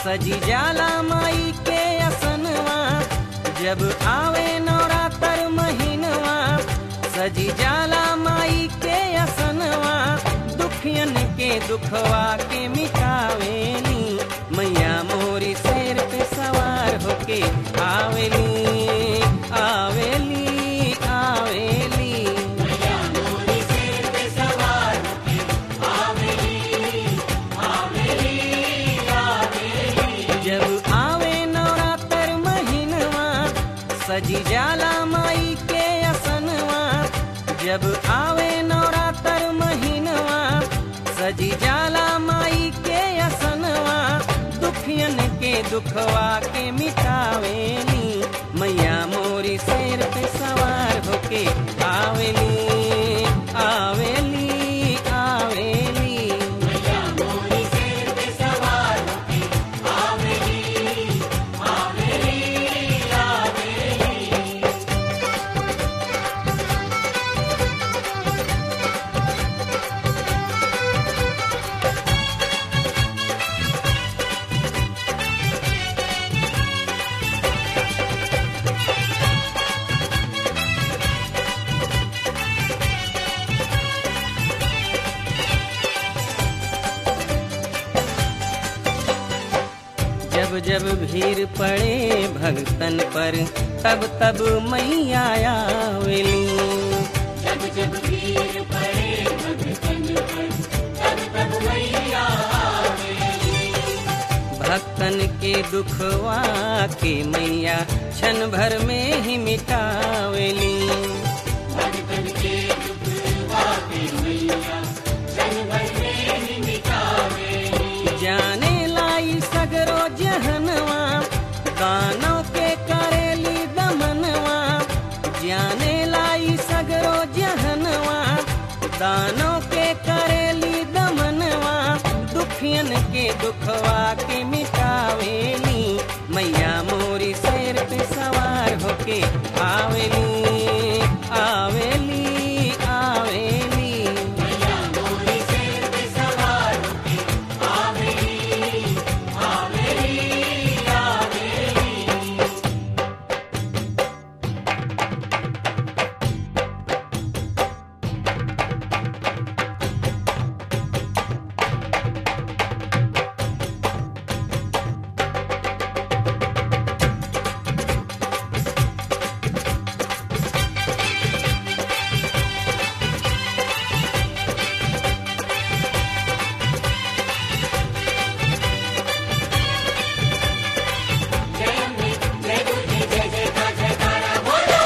सजी जाला माई के असनवा, जब आवे नवरात्र महीनवा। सजी जाला माई के असनवा, दुखियन के दुखवा के मिटावेली। मैया मोरी शेर पे सवार होके आवेली आवेली आवेली। मैया मोरी शेर पे सवार होके आवेली आवेली आवेली। जब आवे नवरात्र महीनवा, सजी जाला माई के असनवा। जब आवे नवरात्र महीनवा, सजी जाला माई के असनवा, दुखियन के दुखवा के मिटावेली। मैया मोरी शेर पे सवार होके आवेली आवेली आवेली। मैया मोरी शेर पे सवार होके आवेली आवेली आवेली। जब जब भीड़ पड़े भक्तन पर, तब तब मैया आवेली। जब जब भीड़ पड़े भक्तन पर, तब तब मैया आवेली। भक्तन के दुखवा के मैया क्षण भर में ही मिटावेली। भक्तन के दुखवा के मैया क्षण भर में ही मिटावेली। जाने लाई सगरो जहनवा, दानों के करेली दमनवा। जाने लाई सगरो जहनवा, दानों के करेली दमनवा। दुखियन के दुखवा के मिटावेली। मैया मोरी शेर पे सवार होके आवेली आवेली आवेली। मैया मोरी शेर पे सवार होके आवेली आवेली आवेली। जय अम्बे, जय दुर्गे, जय जयकार जयकारा बोलो।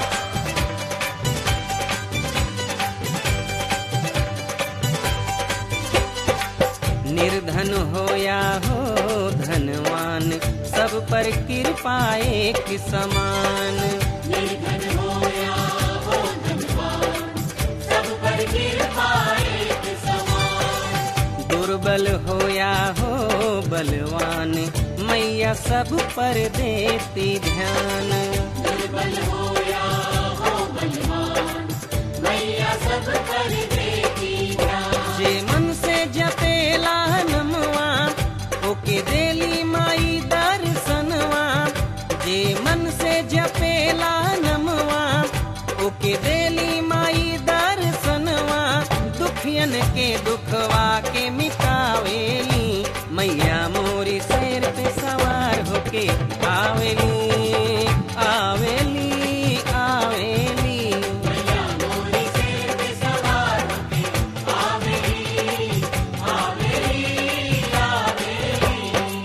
निर्धन हो या हो धनवान, सब पर कृपा एक समान। निर्धन हो या हो धनवान, सब पर कृपा एक समान। दुर्बल हो या हो बलवान, मैया सब पर देती ध्यान। दुर्बल हो या हो बलवान, मैया सब कर देती ध्यान। जे मन से जपेला नमवा, ओके देली माई दर्शनवा। जे मन से जपेला नमवा, ओके देली माई दर्शनवा। दुखियन के दुखवा के मिटावेली। मैया मोरी शेर पे सवार होके आवेली आवेली आवेली। मैया मोरी शेर पे सवार होके आवेली आवेली आवेली।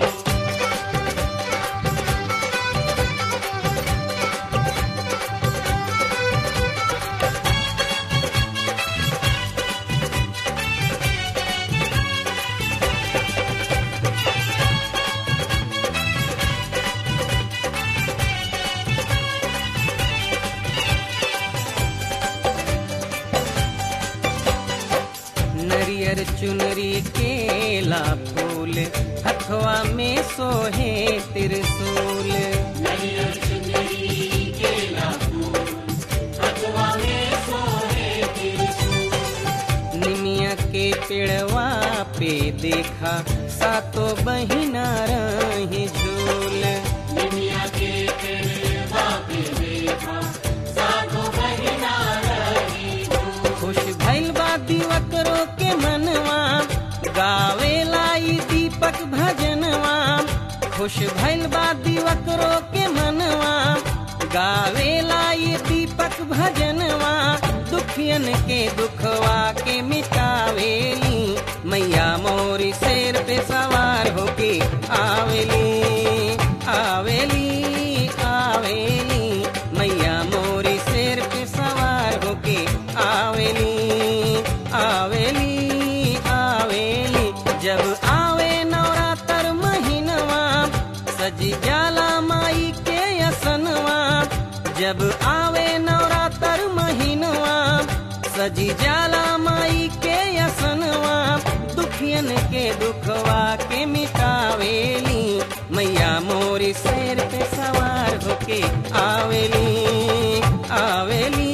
नरियर चुनरी केला फूल, हथवा में सोहे त्रिशूल। नरियर चुनरी केला फूल, हथवा में सोहे त्रिशूल। निमिया के पेड़वा पे देखा सातो बहिना रही झूल। निमिया के पेड़वा पे देखा सातो बहिना रही झूल। खुश भइल बा दिवकरो के मनवा, गावेला ई दीपक भजनवा। खुश भइल बा दिवकरो के मनवा, गावेला ये दीपक भजनवा। दुखियन के दुखवा के मिटावेली, मैया मोरी शेर पे सवार होके आवेली आवेली आवेली। मैया मोरी शेर पे सवार होके आवेली आवेली आवेली। जब आवे नवरात्र महीनवा, सजी जाला माई के असनवा। जब आवे नवरात्र महीनवा, सजी जाला माई के असनवा। दुखियन के दुखवा के मिटावेली, मैया मोरी शेर पे सवार होके आवेली आवेली